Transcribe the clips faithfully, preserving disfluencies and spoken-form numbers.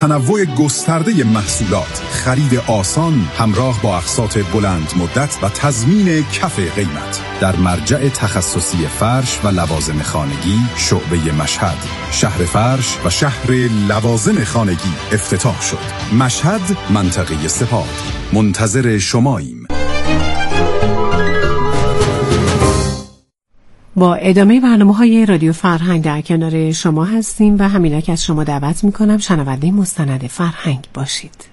تنوع گسترده محصولات، خرید آسان همراه با اقساط بلند مدت و تضمین کف قیمت در مرجع تخصصی فرش و لوازم خانگی شعبه مشهد. شهر فرش و شهر لوازم خانگی افتتاح شد. مشهد، منطقه سپاه. منتظر شماییم. با ادامه برنامه‌های رادیو فرهنگ در کنار شما هستیم و همینک از شما دعوت می‌کنم شنونده مستند فرهنگ باشید.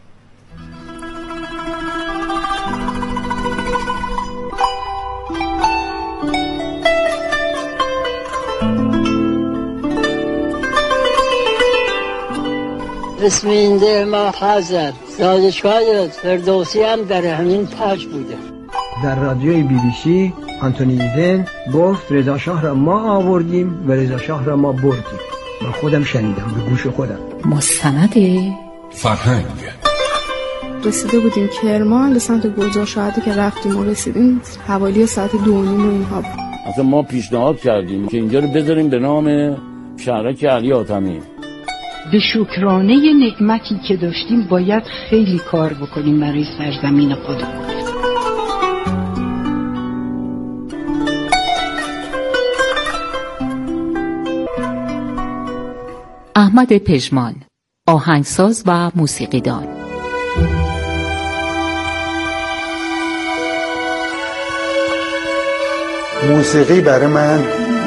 اسم این ده ما حضرت زادشگاه فردوسی هم در همین پاش بوده. در رادیوی بی بی سی آنتونی ایدن گفت رضا شاه را ما آوردیم و رضا شاه را ما بردیم. من خودم شنیدم به گوش خودم. مستند فرهنگ. رسیده بودیم کرمان به سمت گلزار شهادی که رفتیم و رسیدیم حوالی ساعت دو و نیم و اینها. اصلا ما پیشنهاد کردیم که اینجا رو بذاریم به نام شهرک علی حاتمی. به شکرانه نعمتی که داشتیم باید خیلی کار بکنیم برای سرزمین خودمون. احمد پژمان، آهنگساز و موسیقیدان. موسیقی برای من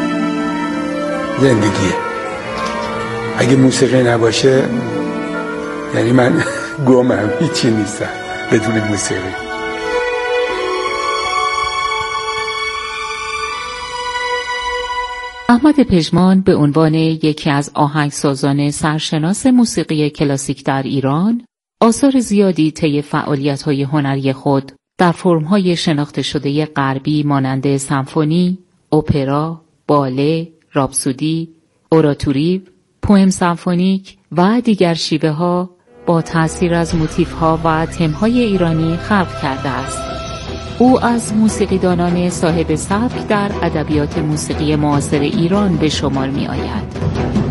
زندگیه. اگه موسیقی نباشه یعنی من گمم، هیچی نیستم بدون موسیقی. احمد پژمان به عنوان یکی از آهنگسازان سرشناس موسیقی کلاسیک در ایران، آثار زیادی طی فعالیت‌های هنری خود در فرم‌های شناخته شده غربی مانند سمفونی، اپرا، باله، راپسودی، اوراتوری، پوئم سمفونیک و دیگر شیوه‌ها با تأثیر از موتیف‌ها و تم‌های ایرانی خلق کرده است. او از موسیقیدانان صاحب سبک در ادبیات موسیقی معاصر ایران به شمار می آید.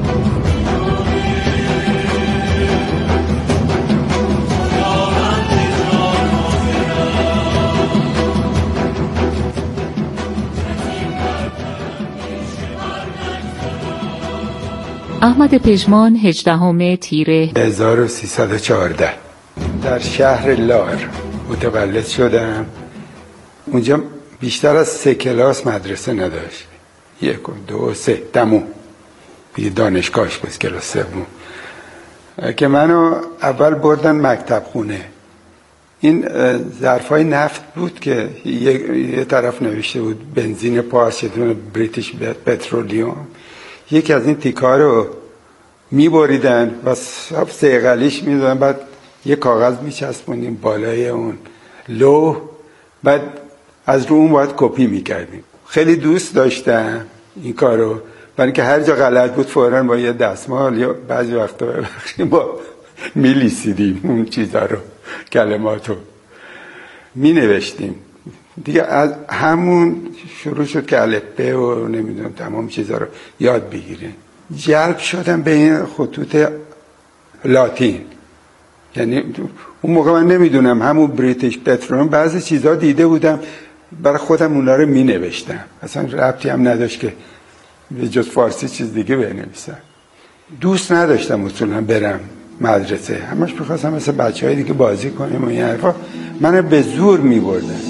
احمد پژمان هجدهم تیر هزار و سیصد و چهارده در شهر لار متولد شدم. اونجا بیشتر از سه کلاس مدرسه نداشت، یک و دو و سه دمو دیگه دانشگاهش بود کلاس سوم که منو اول بردن مکتب خونه. این ظرفای نفت بود که یه طرف نوشته بود بنزین پارس، یه دونه بریتیش پترولیوم. یکی از این تیکا رو میبریدن و سیغلیش میدادن، بعد یه کاغذ میچسبونیم بالای اون لوح، بعد از رو اون باید کپی میکردیم. خیلی دوست داشتم این کارو، برای اینکه هر جا غلط بود فوراً با یه دستمال یا بعضی وقتا ببخشیم با میلیسیدیم اون چیزا رو، کلماتو مینوشتیم دیگه. از همون شروع شد که الفبه و نمیدونم تمام چیزا رو یاد بگیریم. جلب شدم به این خطوط لاتین، یعنی اون موقع من نمیدونم همون بریتیش پترولیوم بعضی چیزا دیده بودم، برای خودم اونا رو می نوشتم، اصلا ربطی هم نداشت که به جز فارسی چیز دیگه بنویسم. دوست نداشتم اصولا برم مدرسه، همش می‌خواستم مثل بچه‌های دیگه بازی کنیم و این حرفا. منو به زور می‌بردن.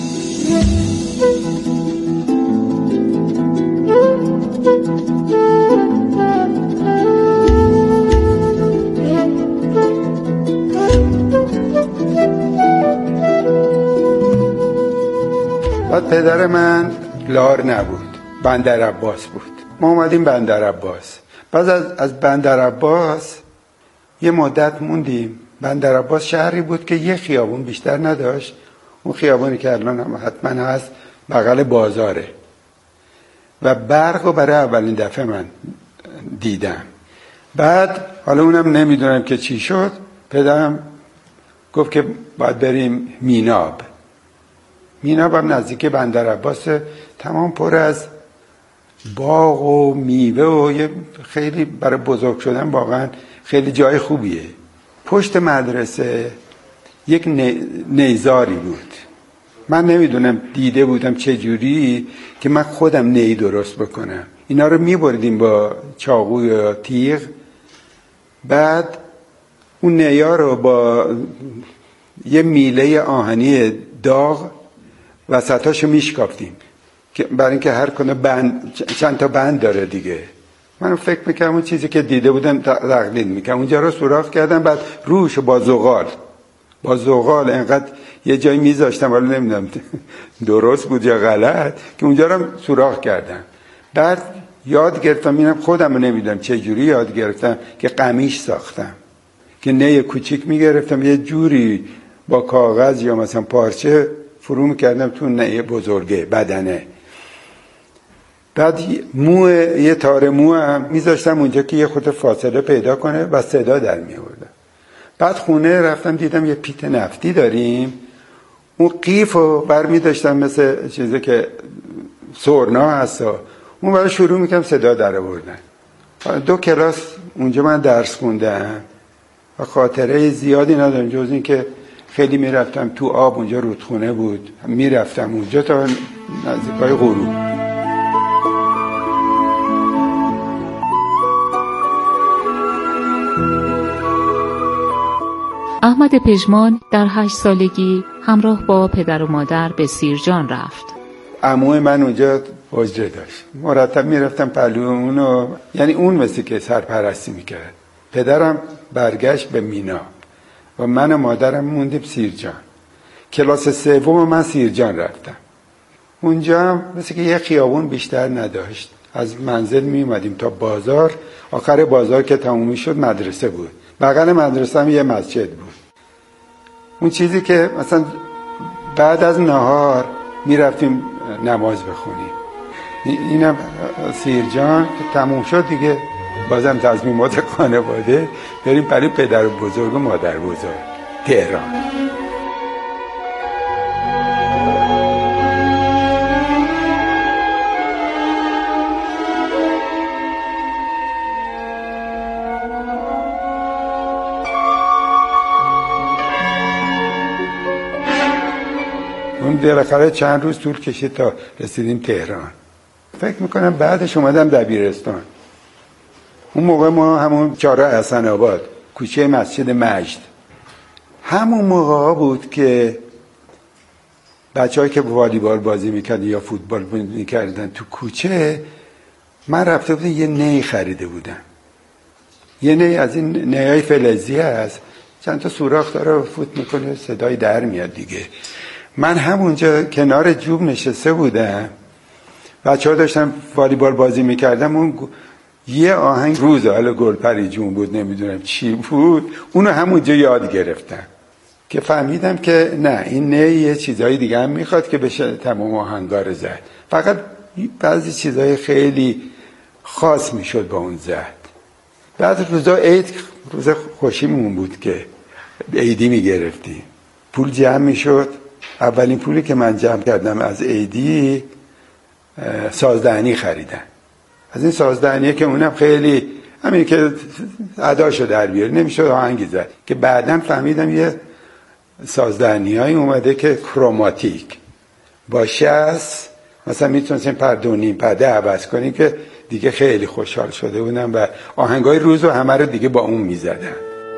بعد پدر من لار نبود، بندر عباس بود. ما اومدیم بندر عباس. بعد از, از بندر عباس یه مدت موندیم. بندر عباس شهری بود که یه خیابون بیشتر نداشت. اون خیابونی که الان هم حتما هست بغل بازاره. و برق رو برای اولین دفعه من دیدم. بعد حالا اونم نمیدونم که چی شد، پدرم گفت که باید بریم میناب. میناب هم نزدیک بندر عباس، تمام پر از باغ و میوه و یه خیلی برای بزرگ شدن واقعا خیلی جای خوبیه. پشت مدرسه یک نیزاری بود. من نمیدونم دیده بودم چه جوری که من خودم نی درست بکنم. اینا رو میبردیم با چاقو یا تیغ، بعد اون نیا رو با یه میله آهنی داغ وسطاشو میشکافتیم که برای اینکه هر کنه بند، چند تا بند داره دیگه. من فکر میکردم اون چیزی که دیده بودم تقلید میکردم. اونجا رو سوراخ کردم، بعد روش با زغال با زغال انقدر یه جایی میذاشتم، ولی نمیدونم درست بود یا غلط، که اونجا رو سوراخ کردم. بعد یاد گرفتم، اینم خودم رو نمیدونم چه جوری یاد گرفتم که قمیش ساختم، که نه کوچیک میگرفتم یه جوری با کاغذ یا مثلا پارچه فرو میکردم تو نه بزرگه بدنه. بعد مو یه تار مو هم میذاشتم اونجا که یه خود فاصله پیدا کنه و صدا در میوردم. بعد خونه رفتم دیدم یه پیت نفتی داریم، اون قیف رو برمی داشتم مثل چیزی که سورنا هست، اون برای شروع میکنم صدا در آوردن. دو کلاس اونجا من درس خوندم و خاطره زیادی ندارم جز این که خیلی میرفتم تو آب، اونجا رودخونه بود، میرفتم اونجا تا نزدیکای غروب. احمد پژمان در هشت سالگی همراه با پدر و مادر به سیرجان رفت. عموی من اونجا حجره داشت، مرتب میرفتم پلو اونو، یعنی اون مثل که سرپرستی میکرد. پدرم برگشت به مینا و من و مادرم موندیم سیرجان. کلاس سوم من سیرجان رفتم. اونجا هم مثل که یه خیابون بیشتر نداشت، از منزل میومدیم تا بازار، آخر بازار که تمومی شد مدرسه بود، بغل مدرسه هم یه مسجد بود. اون چیزی که مثلا بعد از نهار میرفتیم نماز بخونیم. اینم سیرجان که تموم شد دیگه، بازم تصمیمات خانواده بریم برای پدر بزرگ و مادر بزرگ تهران. اون بالاخره چند روز طول کشید تا رسیدیم تهران. فکر میکنم بعدش اومدم دبیرستان. اون موقع ما همون چهارراه حسن آباد، کوچه مسجد مجد، همون موقع بود که بچه‌هایی که والیبال بازی میکردن یا فوتبال میکردن تو کوچه، من رفته بودم یه نی خریده بودم. یه نی از این نیای فلزی هست، چند تا سوراخ داره، فوت میکنه صدای در میاد دیگه. من همونجا کنار جوب نشسته بودم، بچه ها داشتن والیبال بازی میکردم، اون یه آهنگ روز حالا گلپری جون بود، نمیدونم چی بود، اونو همونجا یاد گرفتم که فهمیدم که نه، این نه یه چیزایی دیگه هم میخواد که بشه تمام آهنگا رو زد، فقط بعضی چیزای خیلی خاص میشد با اون زد. بعد روزا عید، روز خوشیمون بود که عیدی میگرفتیم، پول جمع میشد. اولین پولی که من جمع کردم از عیدی سازدهنی خریدم. از این سازدهنیه که اونم خیلی همین که اداشو در بیاره نمیشد آهنگی زد، که بعداً فهمیدم یه سازدهنیایی اومده که کروماتیک باشه، است مثلا میتونستیم پرده و نیم پرده عوض کنیم، که دیگه خیلی خوشحال شده بودم و آهنگای روز و همه رو دیگه با اون میزدم.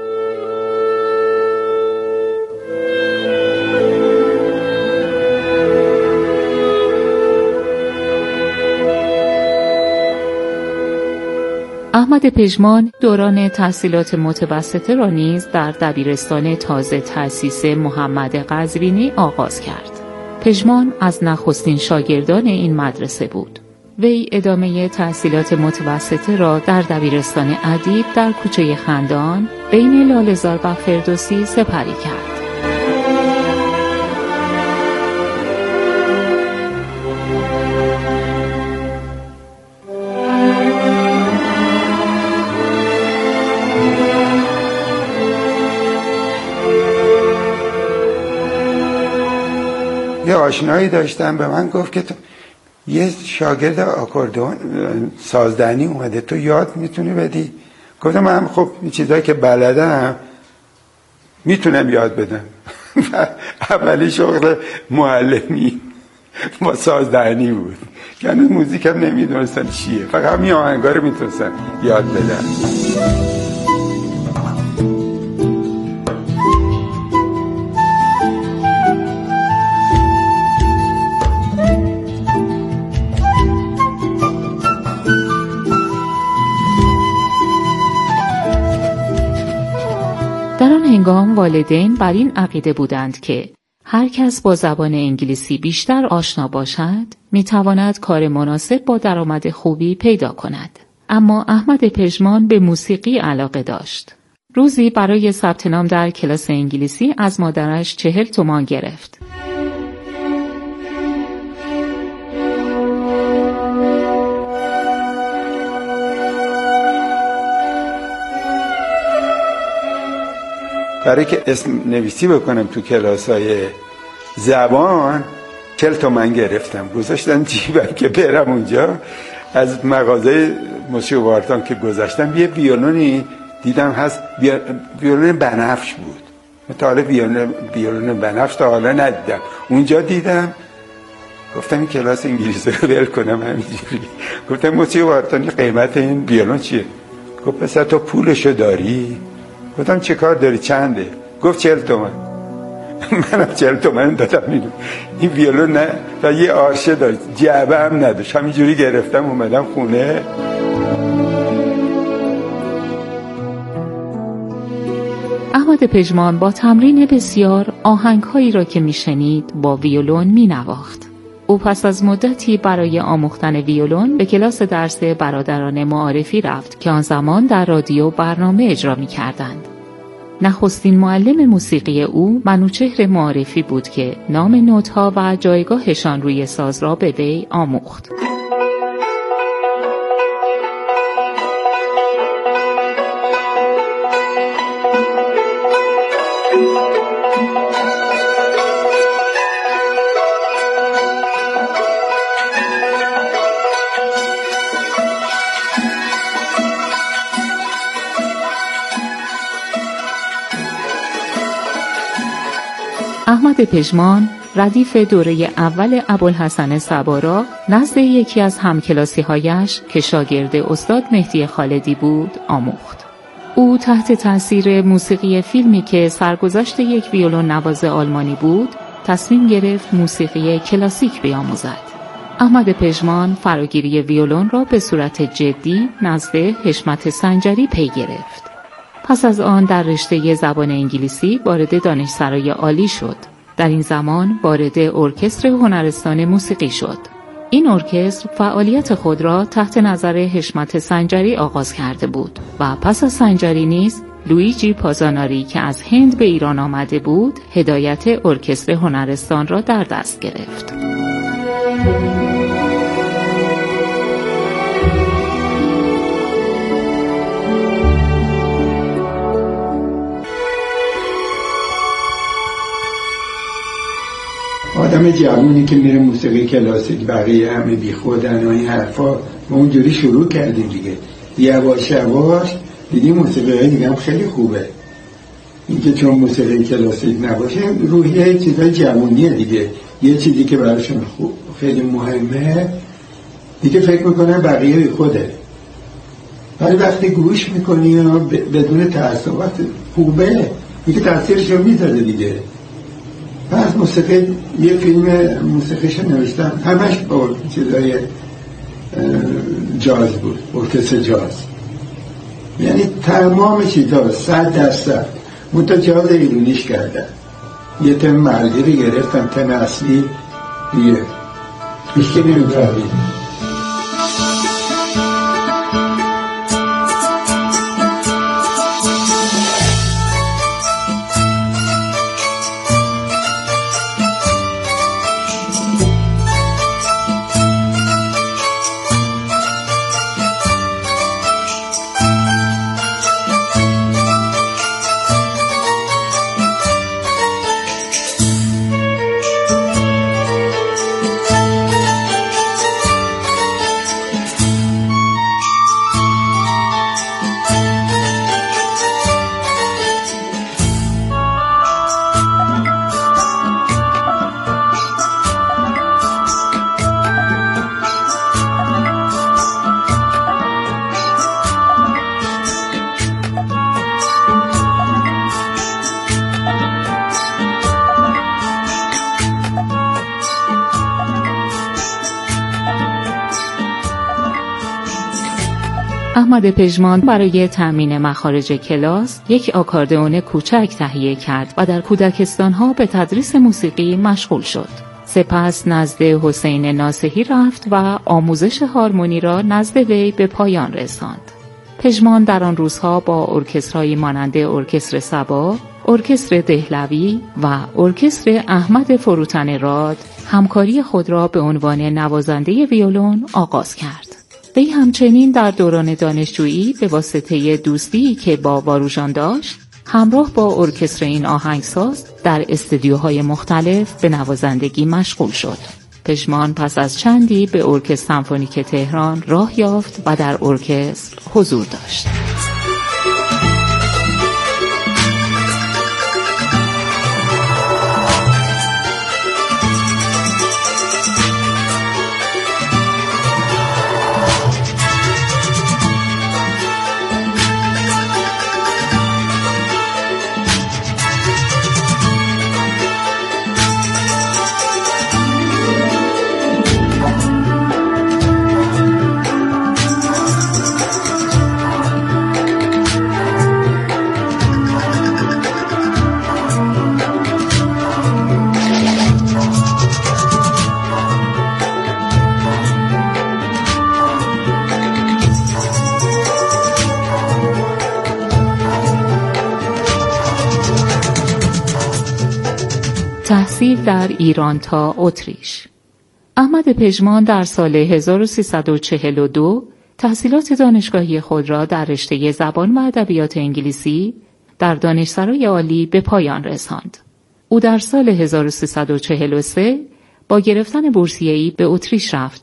احمد پژمان دوران تحصیلات متوسطه را نیز در دبیرستان تازه تأسیس محمد قزوینی آغاز کرد. پژمان از نخستین شاگردان این مدرسه بود. وی ادامه تحصیلات متوسطه را در دبیرستان ادیب در کوچه خندان بین لاله‌زار و فردوسی سپری کرد. یه آشنایی داشتم به من گفت که تو یه شاگرد آکوردئون سازدهنی اومده، تو یاد میتونی بدی؟ گفتم من خب این چیزایی که بلدم میتونم یاد بدم. اولی شغل معلمی با سازدهنی بود، یعنی موزیک هم نمیدونستم چیه، فقط همین آهنگا رو میتونستم یاد بدم. در آن هنگام والدین بر این عقیده بودند که هر کس با زبان انگلیسی بیشتر آشنا باشد میتواند کار مناسب با درآمد خوبی پیدا کند. اما احمد پژمان به موسیقی علاقه داشت. روزی برای ثبت نام در کلاس انگلیسی از مادرش چهل تومان گرفت. برای که اسم نویسی بکنم تو کلاس‌های زبان چهل تومن گرفتم، گذاشتم جیبم که برم اونجا. از مغازه موسیقی وارتان که گذاشتم یه ویولونی دیدم هست، ویولون بنفش بود. تا حالا ویولون بنفش تا حالا ندیدم. اونجا دیدم، گفتم این کلاس انگلیسی رو ول کنم همینجوری. گفتم موسیقی وارتان قیمت این ویولون چیه؟ گفت پسر تو پولشو داری؟ گفتم چه کار داری چنده؟ گفت چهل تومن. منم چهل تومن دادم اینو. این ویولون نه و یه آرشه داشت، جعبه هم نداشت، همینجوری گرفتم اومدم خونه. احمد پژمان با تمرین بسیار آهنگهایی را که میشنید با ویولون مینواخت. او پس از مدتی برای آموختن ویولون به کلاس درس برادران معارفی رفت که آن زمان در رادیو برنامه اجرا می‌کردند. نخستین معلم موسیقی او منوچهر معارفی بود که نام نوت‌ها و جایگاهشان روی ساز را به وی آموخت. احمد پژمان ردیف دوره اول ابوالحسن صبا نزد یکی از همکلاسی‌هایش که شاگرد استاد مهدی خالدی بود آموخت. او تحت تاثیر موسیقی فیلمی که سرگذشت یک ویولون نواز آلمانی بود تصمیم گرفت موسیقی کلاسیک بیاموزد. احمد پژمان فراگیری ویولون را به صورت جدی نزد حشمت سنجری پی گرفت. پس از آن در رشته زبان انگلیسی وارد دانشسرای عالی شد. در این زمان وارد ارکستر هنرستان موسیقی شد. این ارکستر فعالیت خود را تحت نظر حشمت سنجری آغاز کرده بود و پس از سنجری نیز لویجی پازاناری که از هند به ایران آمده بود هدایت ارکستر هنرستان را در دست گرفت. آدم جوونی که میره موسیقی کلاسیک بقیه همه بی خودن و این حرفا، ما اونجوری شروع کردیم دیگه، یواش یواش دیدیم موسیقی های دیگه هم خیلی خوبه. اینکه چون موسیقی کلاسیک نباشه روحیه چیزای جوونیه دیگه، یه چیزی که براشون خوب خیلی مهمه دیگه فکر میکنه بقیه بی خوده، ولی وقتی گوش میکنی بدون تعصبات خوبه دیگه تاثیرش رو میذاره دیگه. از موسیقی یه فیلم موسیقیش نوشتم همش با چیزای جاز بود، ارکستر جاز، یعنی تمام چیزا صد درصد منتها جاز ایرونیش کردن. یه تم مرگی رو گرفتم، تم اصلی دیگه هیچ که نمی‌فهمید. احمد پژمان برای تأمین مخارج کلاس یک آکاردئون کوچک تهیه کرد و در کودکستان‌ها به تدریس موسیقی مشغول شد. سپس نزد حسین ناصحی رفت و آموزش هارمونی را نزد وی به پایان رساند. پژمان در آن روزها با ارکسترهایی مانند ارکستر صبا، ارکستر دهلوی و ارکستر احمد فروتن راد همکاری خود را به عنوان نوازنده ویولون آغاز کرد. وی همچنین در دوران دانشجویی به واسطه دوستی که با واروژان داشت، همراه با ارکستر این آهنگساز در استودیوهای مختلف به نوازندگی مشغول شد. پژمان پس از چندی به ارکستر سمفونیک تهران راه یافت و در ارکستر حضور داشت. تحصیل در ایران تا اتریش. احمد پژمان در سال هزار و سیصد و چهل و دو تحصیلات دانشگاهی خود را در رشته زبان و ادبیات انگلیسی در دانشسرای عالی به پایان رساند. او در سال هزار و سیصد و چهل و سه با گرفتن بورسیه‌ای به اتریش رفت.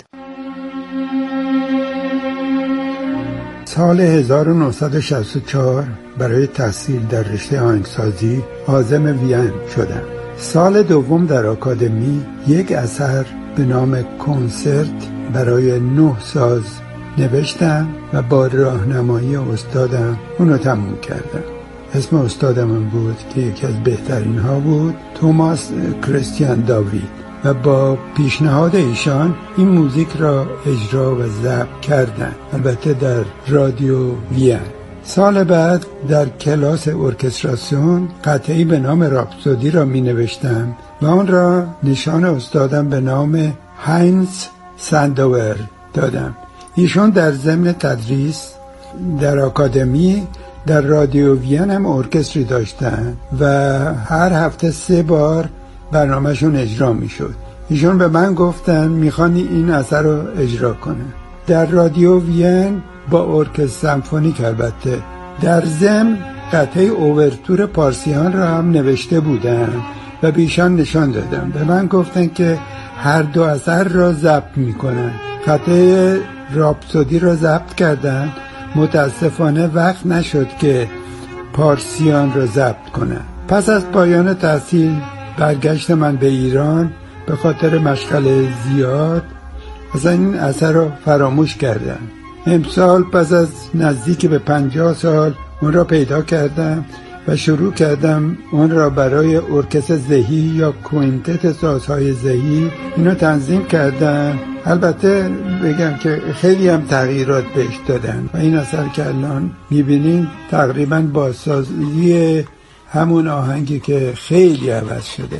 سال هزار و نهصد و شصت و چهار برای تحصیل در رشته آهنگسازی عازم وین شدم. سال دوم در آکادمی یک اثر به نام کنسرت برای نه ساز نوشتم و با راهنمایی استادم اونو تموم کردم. اسم استادم هم بود که یکی از بهترین ها بود، توماس کریستیان داوید، و با پیشنهاد ایشان این موزیک را اجرا و ضبط کردن، البته در رادیو وین. سال بعد در کلاس ارکستراسیون قطعی به نام راپسودی را می نوشتم و آن را نشان استادم به نام هاینز سانداور دادم. ایشون در ضمن تدریس در آکادمی در رادیو وین هم ارکستری داشتن و هر هفته سه بار برنامهشون اجرا می شد. ایشون به من گفتن میخوان این اثر رو اجرا کنه در رادیو وین با ارکستر سمفونیک. البته در ضمن قطعه اوورتور پارسیان را هم نوشته بودن و به ایشان نشان دادم. به من گفتن که هر دو اثر را ضبط میکنن. قطعه راپسودی را ضبط کردن، متاسفانه وقت نشد که پارسیان را ضبط کنن. پس از پایان تحصیل برگشت من به ایران به خاطر مشغله زیاد اصلا این اثر را فراموش کردم. امسال پس از نزدیک به پنجاه سال اون را پیدا کردم و شروع کردم اون را برای ارکستر زهی یا کوینتت سازهای زهی اینو تنظیم کردم. البته بگم که خیلی هم تغییرات بهش دادن و این اثر که الان میبینین تقریبا بازسازی همون آهنگی که خیلی عوض شده.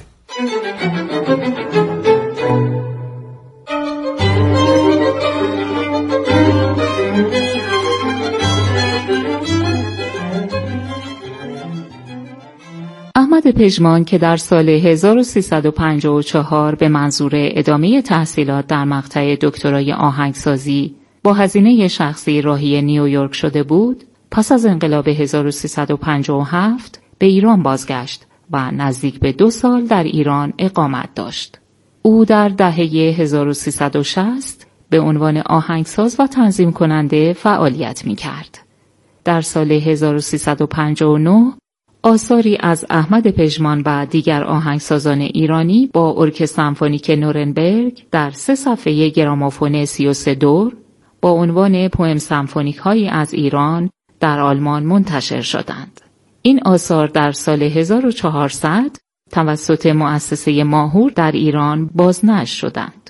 احمد پژمان که در سال هزار و سیصد و پنجاه و چهار به منظور ادامه تحصیلات در مقطع دکترای آهنگسازی با هزینه شخصی راهی نیویورک شده بود، پس از انقلاب هزار و سیصد و پنجاه و هفت به ایران بازگشت و نزدیک به دو سال در ایران اقامت داشت. او در دهه هزار و سیصد و شصت به عنوان آهنگساز و تنظیم کننده فعالیت می کرد. در سال هزار و سیصد و پنجاه و نه آثاری از احمد پژمان و دیگر آهنگسازان ایرانی با ارکستر سمفونیک نورنبرگ در سه صفحه گرامافون سی و سه دور با عنوان پوئم سمفونیک هایی از ایران در آلمان منتشر شدند. این آثار در سال هزار و چهارصد توسط مؤسسه ماهور در ایران بازنشر شدند.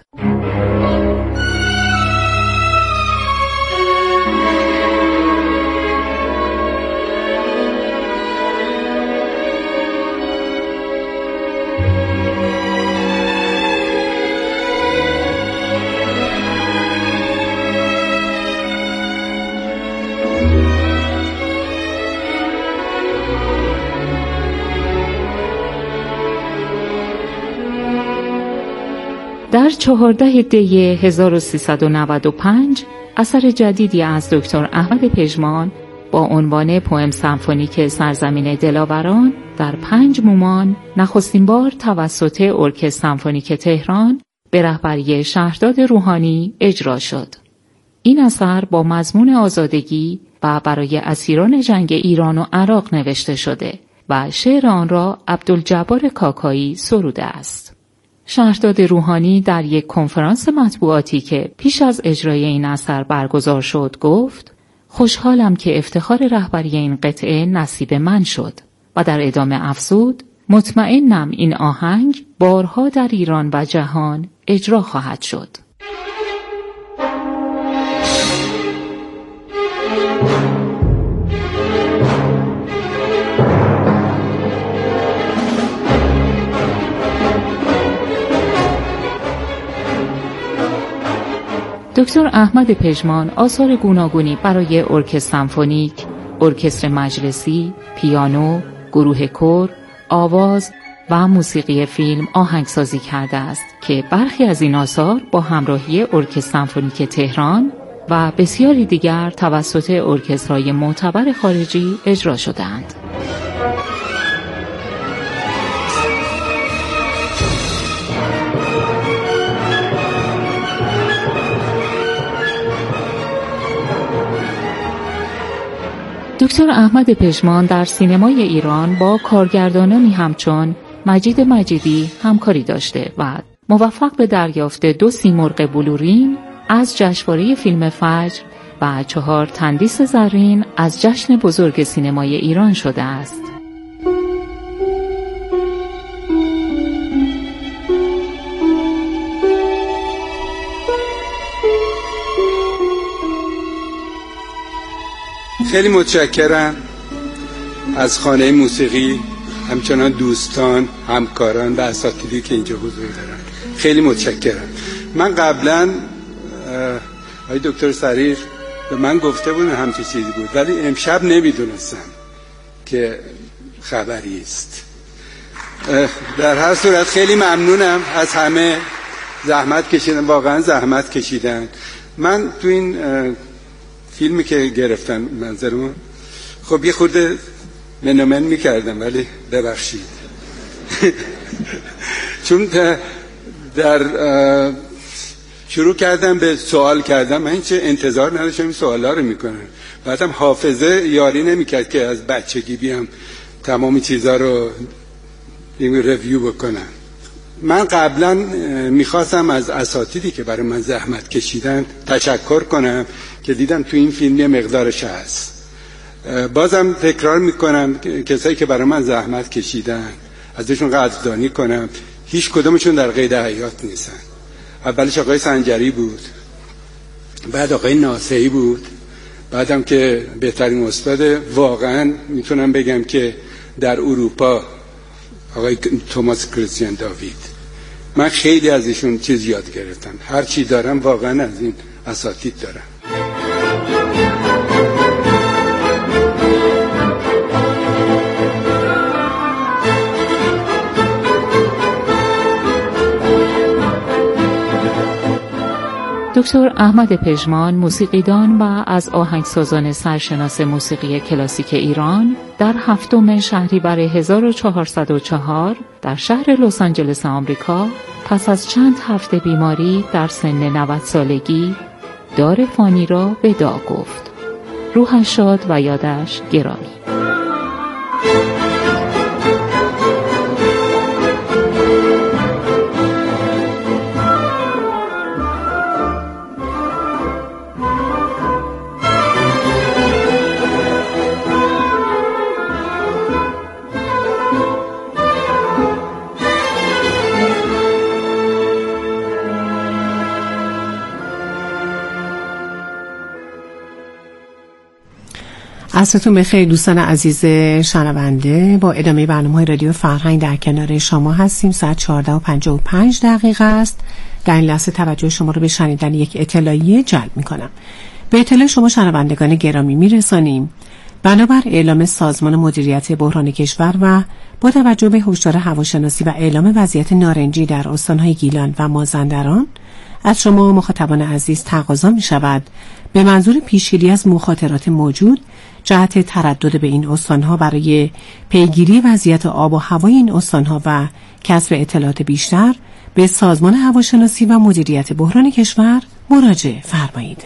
چهاردهم دی هزار و سیصد و نود و پنج اثر جدیدی از دکتر احمد پژمان با عنوان پوئم سمفونیک سرزمین دلاوران در پنج مومان نخستین بار توسط ارکستر سمفونیک تهران به رهبری شهرداد روحانی اجرا شد. این اثر با مضمون آزادگی و برای اسیران جنگ ایران و عراق نوشته شده و شعر آن را عبدالجبار کاکایی سروده است. شهرداد روحانی در یک کنفرانس مطبوعاتی که پیش از اجرای این اثر برگزار شد گفت: خوشحالم که افتخار رهبری این قطعه نصیب من شد و در ادامه افزود: مطمئنم این آهنگ بارها در ایران و جهان اجرا خواهد شد. دکتر احمد پژمان آثار گوناگونی برای ارکستر سمفونیک، ارکستر مجلسی، پیانو، گروه کور، آواز و موسیقی فیلم آهنگسازی کرده است که برخی از این آثار با همراهی ارکستر سمفونیک تهران و بسیاری دیگر توسط ارکسترهای معتبر خارجی اجرا شده‌اند. دکتر احمد پژمان در سینمای ایران با کارگردانانی همچون مجید مجیدی همکاری داشته و موفق به دریافت دو سیمرغ بلورین از جشنواره فیلم فجر و چهار تندیس زرین از جشن بزرگ سینمای ایران شده است. خیلی متشکرم از خانه موسیقی، همچنان دوستان، همکاران و اساتیدی که اینجا حضور دارن. خیلی متشکرم. من قبلا آقای دکتر سریر به من گفته بودن همچین چیزی بود، ولی امشب نمیدونستم که خبری است. در هر صورت خیلی ممنونم از همه، زحمت کشیدن، واقعا زحمت کشیدن. من تو این فیلمی که گرفتن منظرمون خب یه خورده منومن میکردم، ولی ببخشید چون در شروع کردم به سوال کردم، من هیچ انتظار نداشتم این سوالا رو میکنن. بعدم حافظه یاری نمیکرد که از بچگی بیام تمامی چیزا رو ریویو بکنم. من قبلا میخواستم از اساتیدی که برای من زحمت کشیدن تشکر کنم که دیدم تو این فیلم یه مقدارش هست. بازم تکرار میکنم کسایی که برای من زحمت کشیدن ازشون قدردانی کنم. هیچ کدومشون در قید حیات نیستن. اولش آقای سنجری بود، بعد آقای ناصری بود، بعدم که بهترین استاد واقعا میتونم بگم که در اروپا آقای توماس کریستیان داوید. من خیلی از ایشون چیز یاد گرفتم. هر چی دارم واقعا از این اساتید دارم. دکتر احمد پژمان، موسیقیدان و از آهنگسازان سرشناس موسیقی کلاسیک ایران، در هفتم شهریور هزار و چهارصد و چهار در شهر لس آنجلس آمریکا پس از چند هفته بیماری در سن نود سالگی دار فانی را وداع گفت. روحش شاد و یادش گرامی. عصرتون بخیر دوستان عزیز شنونده. با ادامه برنامه رادیو فرهنگ در کنار شما هستیم. ساعت چهارده و پنجاه و پنج دقیقه است. در این لحظه توجه شما رو به شنیدن یک اطلاعیه جلب می‌کنم. به اطلاع شما شنوندگان گرامی میرسانیم بنابر اعلام سازمان مدیریت بحران کشور و با توجه به هشدار هواشناسی و اعلام وضعیت نارنجی در استان‌های گیلان و مازندران، از شما مخاطبان عزیز تقاضا می شود به منظور پیشگیری از مخاطرات موجود جهت تردد به این استان‌ها برای پیگیری وضعیت آب و هوای این استان‌ها و کسب اطلاعات بیشتر به سازمان هواشناسی و مدیریت بحران کشور مراجعه فرمایید.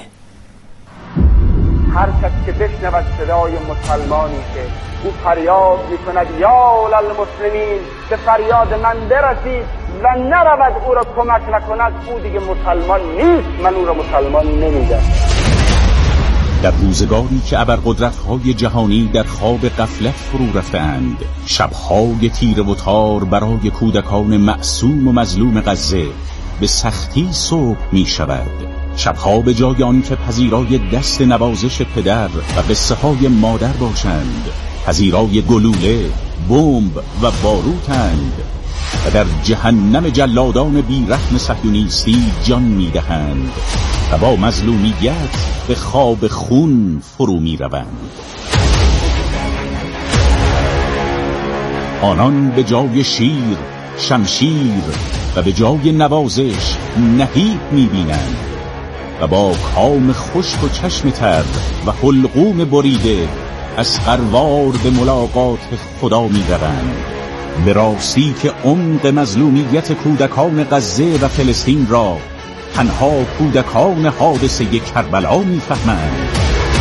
هر کس که بشنود صدای مسلمانی که او فریاد می‌کند یا للمسلمین، به فریاد من برسید و نرود او را کمک نکند، او دیگه مسلمان نیست. من او را مسلمان نمی‌دانم. در روزگاری که ابرقدرت‌های جهانی در خواب غفلت فرو رفتند، شب‌های تیره و تار برای کودکان معصوم و مظلوم غزه به سختی صبح می‌شود. شب‌ها به جای آن که پذیرای دست نوازش پدر و قصه های مادر باشند، پذیرای گلوله، بمب و باروتند و در جهنم جلادان بیرحم صهیونیستی جان می‌دهند و با مظلومیت به خواب خون فرو می‌روند. آنان به جای شیر، شمشیر و به جای نوازش نهیب می‌بینند و با کام خشک و چشم تر و حلقوم بریده از قروار به ملاقات خدا می روند. به راستی که عمق مظلومیت کودکان غزه و فلسطین را تنها کودکان حادثه کربلا می فهمند.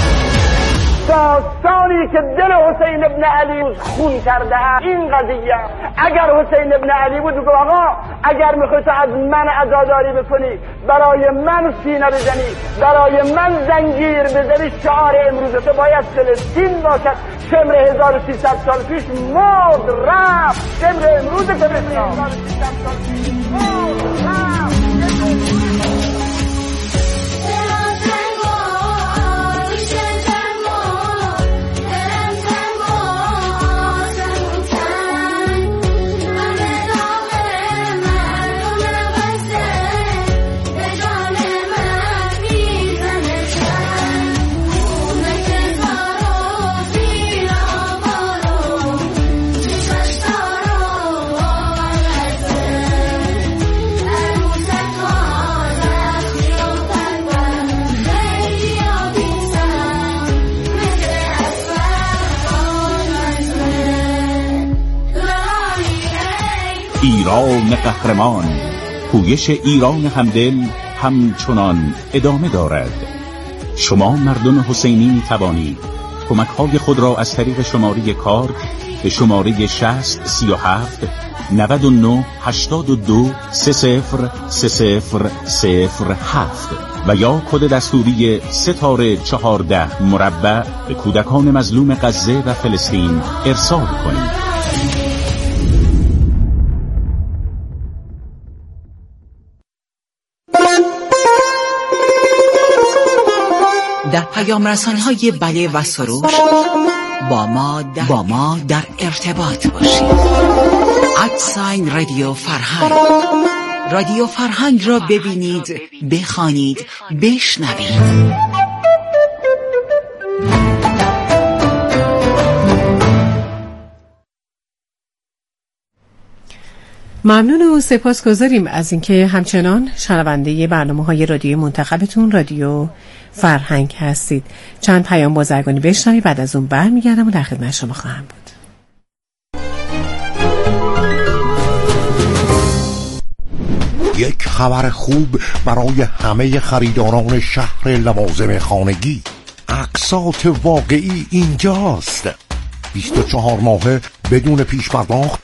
داستانی که دل حسین ابن علی خون کرده این قضیه، اگر حسین ابن علی بود بگو آقا اگر میخوای تو از من عزاداری بکنی، برای من سینه بزنی، برای من زنجیر بزنی، شعار امروز تو باید فلسطین باشد. شمر هزار و سیصد سال پیش مرد رفت، شمر امروز فلسطین هزار و سیصد سال پیش مرد رفت. ایران قهرمان، پویش ایران همدل همچنان ادامه دارد. شما مردم حسینی می توانید کمک های خود را از طریق شماره کارت به شماره شصت سی و هفت نود و نه هشتاد و دو سه صفر سه صفر صفر هفت و یا کد دستوری ستاره چهارده مربع به کودکان مظلوم غزه و فلسطین ارسال کنید. در پیام رسان‌های بله و سروش با ما در, با ما در ارتباط باشید. ادساین رادیو فرهنگ، رادیو فرهنگ را ببینید، بخوانید، بشنوید. ممنون و سپاسگزاریم از اینکه همچنان شنونده برنامه‌های رادیو منتخبتون رادیو فرهنگ هستید. چند پیام بازرگانی بشنوید، بعد از اون برمیگردم و در خدمت شما خواهم بود. یک خبر خوب برای همه خریداران شهر لوازم خانگی. اقساط واقعی اینجاست. بیست و چهار ماهه بدون پیش پرداخت